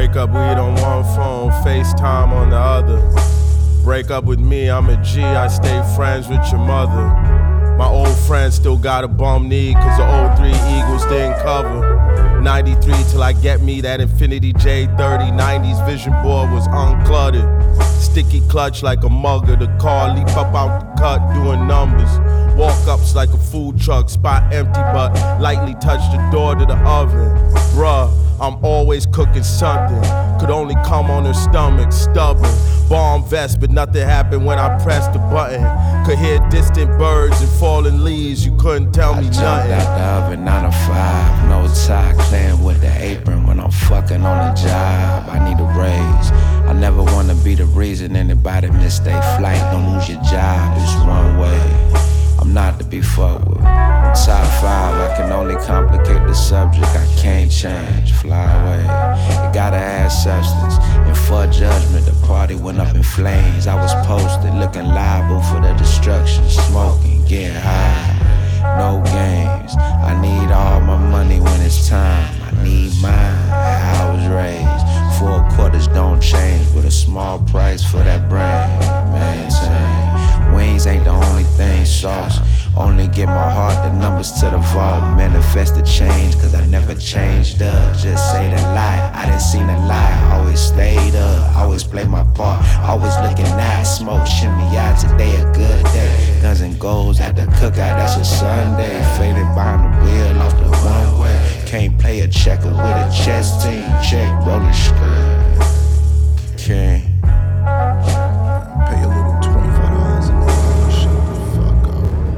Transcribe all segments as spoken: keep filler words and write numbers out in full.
Break up weed on one phone, FaceTime on the other. Break up with me, I'm a G, I stay friends with your mother. My old friends still got a bum knee, cause the old three Eagles didn't cover. ninety-three till I get me that Infinity J thirty. nineties vision board was uncluttered. Sticky clutch like a mugger. The car leap up out the cut doing numbers. Walk-ups like a food truck, spot empty but lightly touch the door to the oven. Bruh, I'm always cooking something. Could only come on her stomach, stubborn. Bomb vest, but nothing happened when I pressed the button. Could hear distant birds and falling leaves, you couldn't tell me I nothing. Jumped out the oven, nine to five, no tie, clean with the apron when I'm fucking on the job. I need a raise. I never wanna be the reason anybody miss their flight. Don't lose your job, it's one way. I'm not to be fucked with. I'm top five, I can only complicate the subject. I can't change, fly away. You gotta add substance. And for judgment, the party went up in flames. I was posted, looking liable for the destruction. Smoking, getting high, no games. I need all my money when it's time. I need mine, how I was raised. Four quarters don't change, but a small price for that brain. Maintain. Wings ain't the only thing, sauce. Only get my heart the numbers to the vault. Manifest the change, cause I never changed up. Just say the lie, I didn't see the lie. Always stayed up, always played my part. Always looking at smoke, shimmy out. Today a good day. Guns and goals at the cookout, that's a Sunday. Faded behind the wheel off the one way. Can't play a checker with a chess team. Check, roll the skirt. Can't. Pay a little twenty-five dollars and shut the fuck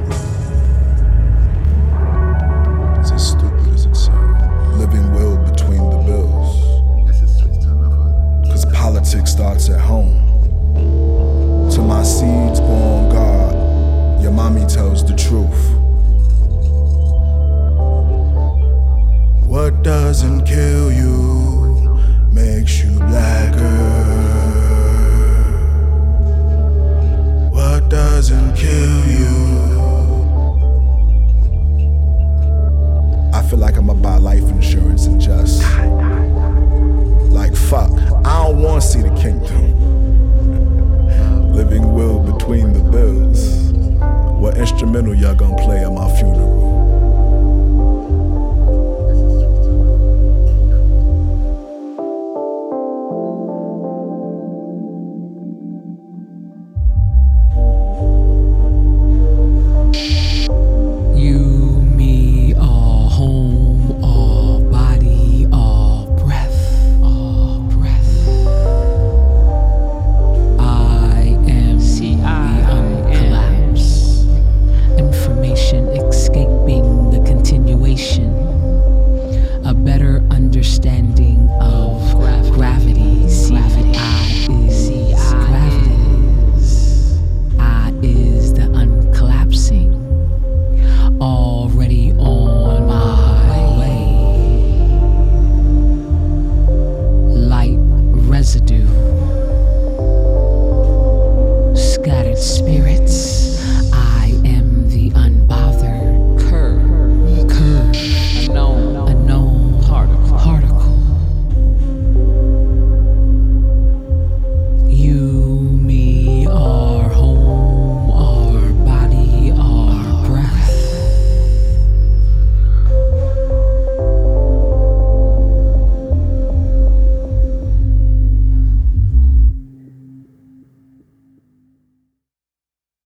up. It's as stupid as it sounds. Living will between the bills. Cause politics starts at home. To my seeds born God, your mommy tells the truth. What doesn't kill you makes you blacker. What doesn't kill you? I feel like I'ma buy life insurance and just like fuck, I don't wanna see the kingdom. Living will between the bills. What instrumental y'all gonna play at my funeral?